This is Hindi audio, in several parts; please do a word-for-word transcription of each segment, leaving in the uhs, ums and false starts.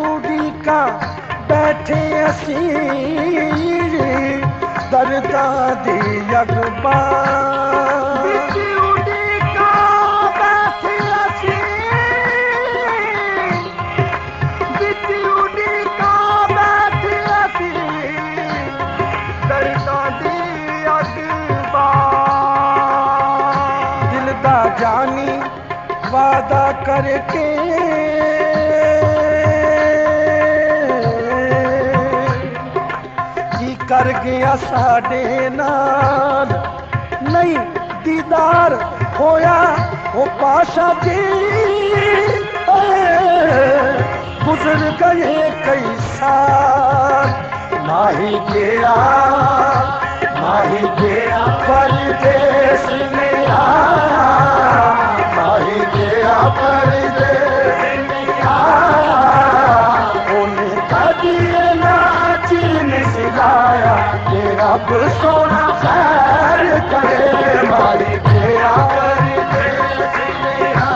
उड़ीका बैठे असी दर्दां दी अखबार बिच उड़ीका बैठे असी बिच उड़ीका बैठे असी दर्दां दी अखबार दिल दा जानी वादा करके की कर गया साडे नाल नहीं दीदार होया वो पाशा जी गुजर गए कई साल माही गया माही गया परदेस मेरा माही गया परदेस मेरा उन्हें कदिए ना चिन सिलाया ये रब सोना खैर करे माही गया परदेस मेरा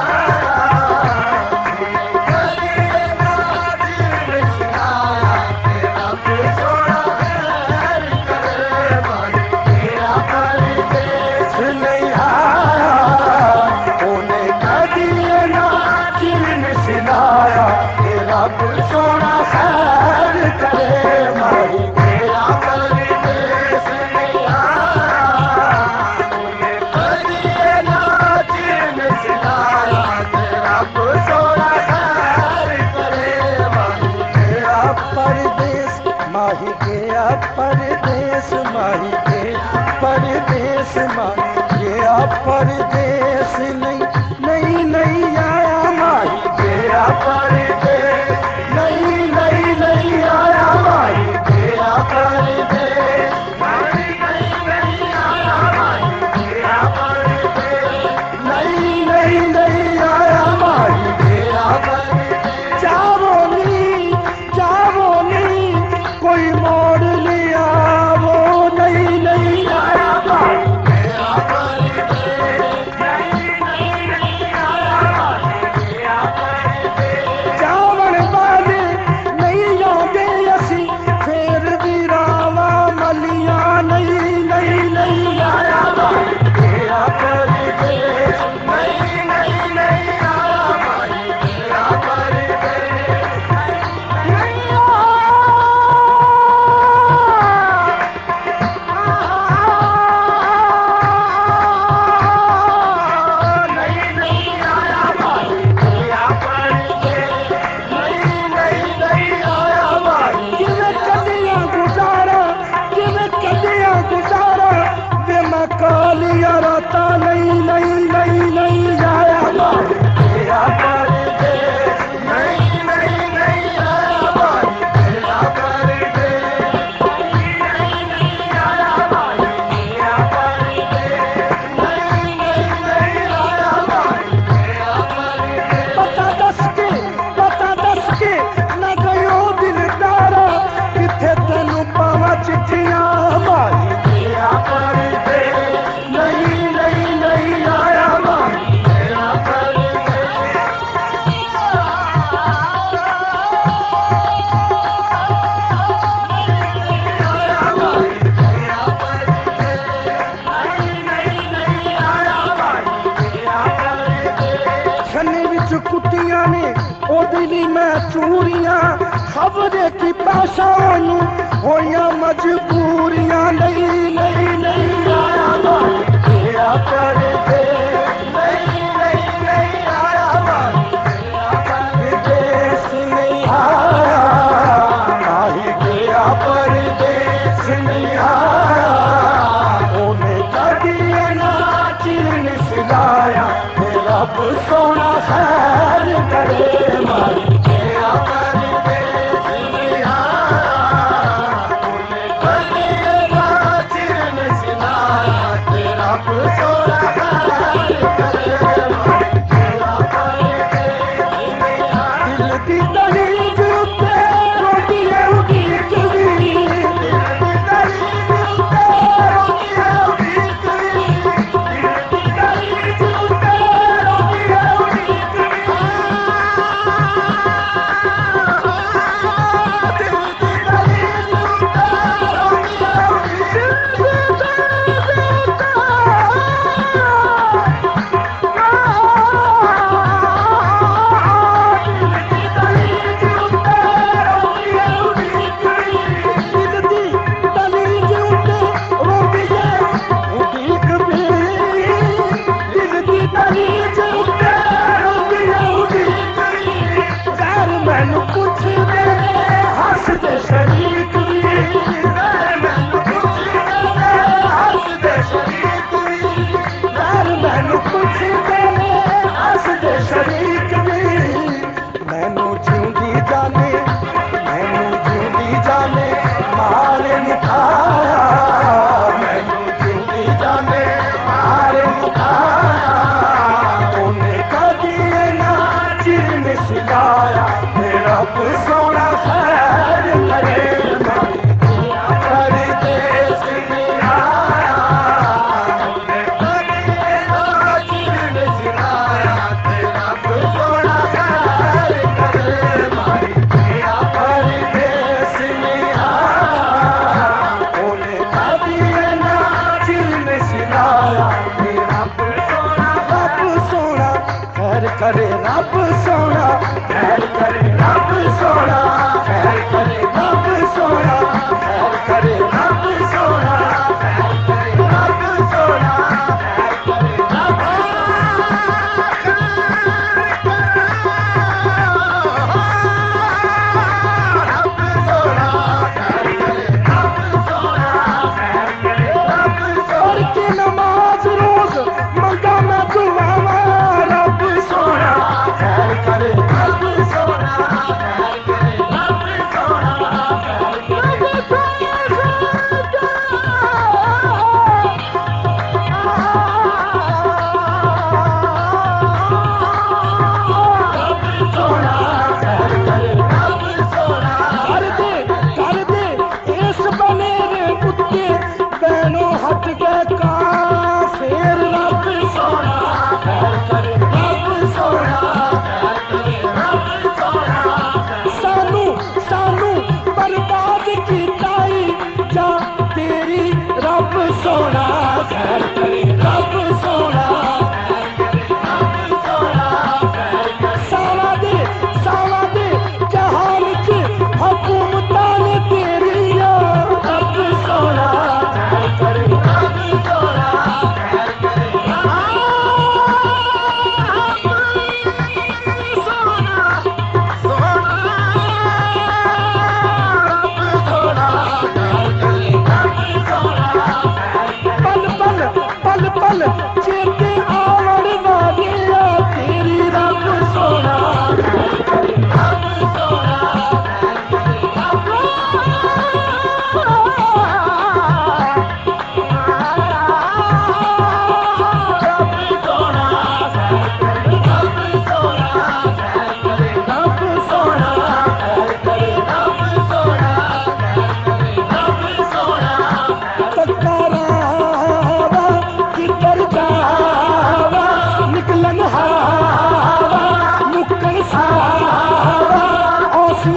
कदिए ना चिन सिलाया ये रब सोना खैर करे माही गया परदेस नहीं आया उन्हें कदिए ना चिन सिलाया ये रब सोना खैर करे माही गया परदेस नहीं आया उन्हें कदिए ना चिन सिलाया ये रब सोना खैर करे माही गया परदेस माही गया परदेस माही गया परदेस माही गया परदेस नहीं नहीं नहीं आया माही गया परदेस नहीं नहीं नहीं आया माही गया परदेस नहीं नहीं नहीं आया माही गया परदेस नहीं नहीं नहीं आया माही गया परदेस जाओ नी जाओ नी कोई मोड़ लिया वो नहीं नहीं आया माही गया परदेस नहीं नहीं नहीं आया माही गया परदेस जावन वाले नहीं आगे असी फिर भी रावा मलिया नहीं नहीं नहीं आया माही गया परदेस नहीं नहीं नहीं आया माही गया परदेस नहीं नहीं नहीं आया माही गया परदेस नहीं नहीं नहीं आया माही किवें कदियां गुजारा किवें कदियां गुजारा वे मैं कालिया राता नहीं नहीं नहीं नहीं आया माही गया परदेस नहीं नहीं नहीं आया माही गया परदेस नहीं नहीं नहीं आया माही गया परदेस नहीं नहीं नहीं आया माही गया परदेस पता दस के पता दस के न गयो दिलदारा किथे तेनू पावा चिट्ठियां माही गया परदेस नहीं नहीं नहीं आया माही गया परदेस आया माही गया परदेस नहीं नहीं नहीं आया माही गया परदेस छन्नी विच कुत्तियां ने ओ दिली मैं चूरियां खबरे की पाशानू होया मजबूरियां नहीं नहीं नहीं आया माही गया परदेस नहीं नहीं नहीं आया माही गया परदेस नहीं आया माही गया परदेस नहीं आया उन्हें कदिए ना चिन सिलाया ये रब सोना खैर करे माही गया परदेस नहीं आया उन्हें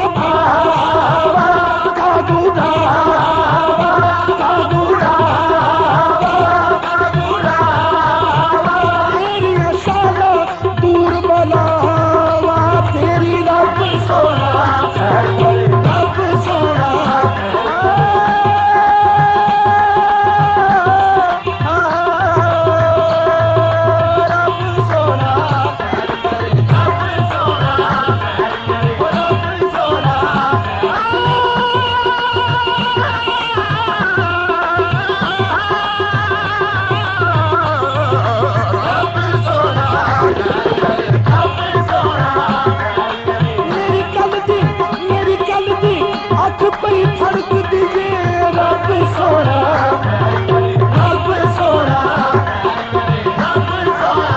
भावा कादू धावा कादू धावा कादू धावा तेरी शाला दूर बनावा तेरी रब सोना रब सोना फर्क दीजिए रब सोना रब सोना रब सोना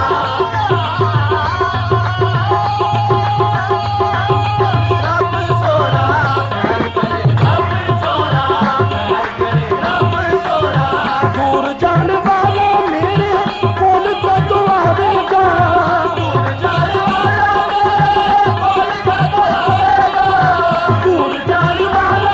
रब सोना रब सोना रब सोना दूर जाने वाला मेरे कौन का दुआ देगा दूर जाने वाला मेरे कौन का दुआ देगा दूर जाने वाला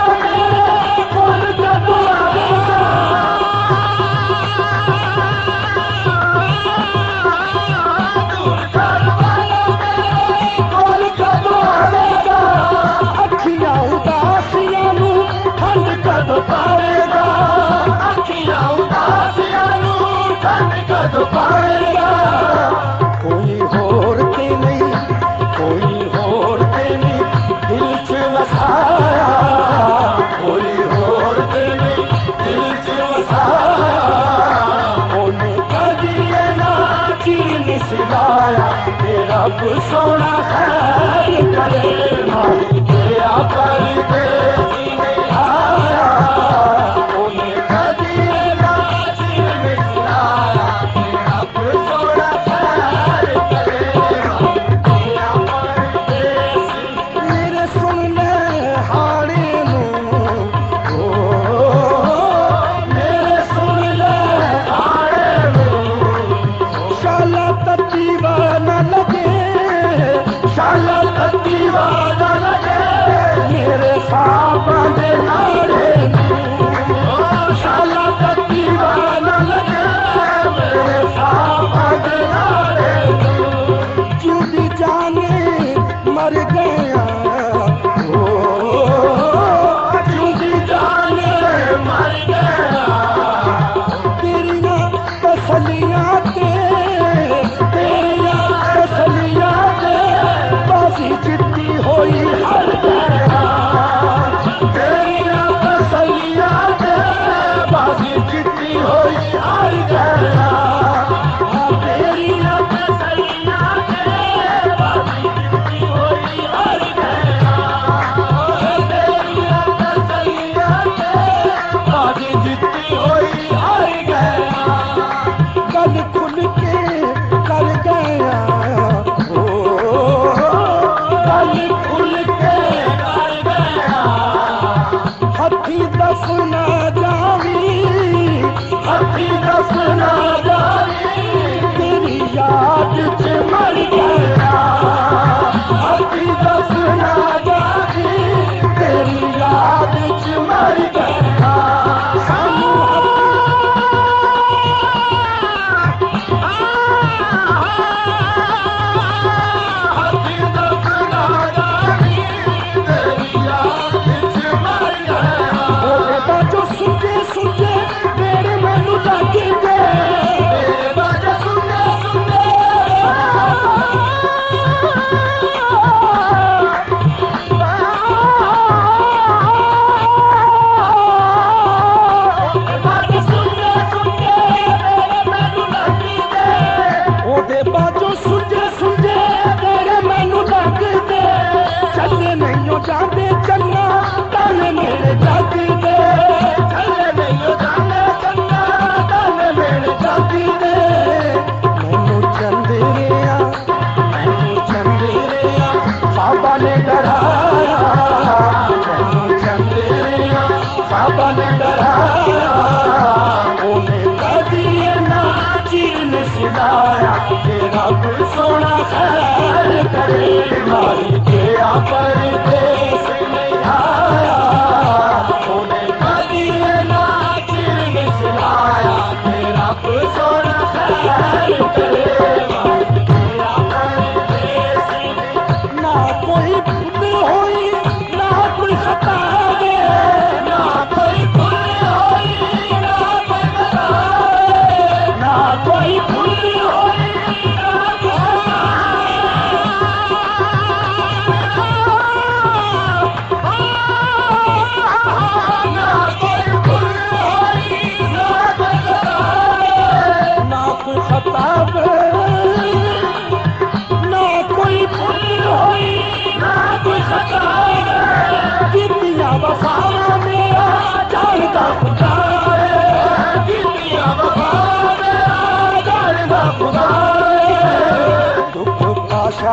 पाएगा अखियां उदासियां नू ठंड कद पाएगा कोई होर ते नहीं कोई होर ते नहीं दिल च वसाया कोई होर ते नहीं दिल च वसाया ओने कदी ना चीन सिवाया तेरा सोना खैर करे मारी तेरा परदेसी नहीं आया ओने कदी ना चीन सिवाया तेरा सोना खैर करे मारी तेरा परदेसी मेरे सुन ले हाड़े नू ओ मेरे सुन ले हाड़े नू शाला ततीवा न लगे शाला ततीवा न लगे मेरे साबा दे नारे शाला ततीवा न लगे मेरे साबा दे नारे जुदी जाने मर गया ओ जुदी जाने मर गया तेरी ना तसलियां ते तेरी ना तसलियां ते बाजी जितनी होई हर गया तेरी ना तसलियां ते बाजी जितनी होई हर गया तेरी ना तसलियां ते बाजी जितनी होई हर गया तेरी ना तसलियां ते बाजी जितनी होई हर गया गल खुल के कर गया ओ गल खुल के कर गया हथी दफना जावी हथी दफना जावी तेरी याद च मर गया हथी दफना जावी तेरी याद च मर गया सानू हथी दफना जावी तेरी याद च मर गया ओए बाजो सुनते सुनते मेरे मैनू लग गए मेरे बाजो सुनते सुनते बाजो सुनते सुनते मेरे मैनू लग गए ओदे बाजो सुनते सुनते मेरे मैनू लग गए चले नहीं हो जाते चन्ना ताने मेरे जग दे चले नहीं हो जाते चन्ना ताने मेरे जग दे मैनू चंदेरिया मैनू चंदेरिया बाबा ने डराया मैनू चंदेरिया बाबा ने डराया ओने कदी ना चीन सिलाया तेरा सोना खैर करे मारी तेरा परदेसी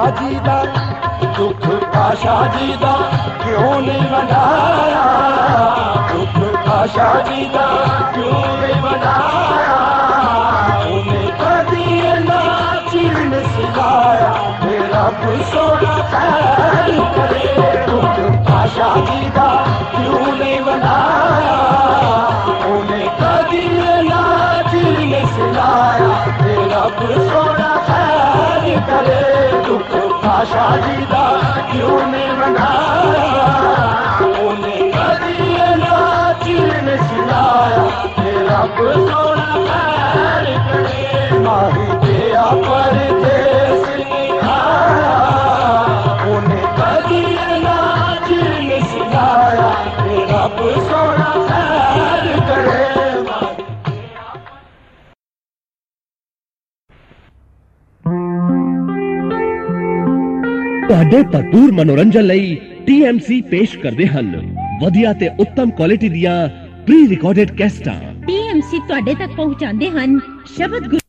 जी दा दुख आशा जी दा क्यों नहीं मनाया, दुख आशा जी दा क्यों नहीं मनाया, उन्हें कदी ना चिन सिखाया, मेरा सोना खैर करे, दुख आशा जी दा क्यों नहीं मनाया, उन्हें कदी ना चिन सिखाया, मेरा सोना खैर करे, दुख आशा जी दा क्यों नहीं मनाया, उन्हें कदी ना चिन सिखाया, मेरा सोना खैर करे, माही दिया परदेस निभाया, उन्हें कदी ना चिन सिखाया, मेरा सोना खैर करे। ਤੁਹਾਡੇ ਭਰਪੂਰ ਮਨੋਰੰਜਨ ਲਈ ਟੀਐਮਸੀ ਪੇਸ਼ ਕਰਦੇ ਹਨ ਵਧੀਆ ਤੇ ਉੱਤਮ ਕੁਆਲਿਟੀ ਦੀਆਂ ਪ੍ਰੀ ਰਿਕਾਰਡਡ ਕੈਸਟਾਂ। ਟੀਐਮਸੀ ਤੁਹਾਡੇ ਤੱਕ ਪਹੁੰਚਾਉਂਦੇ ਹਨ ਸ਼ਬਦ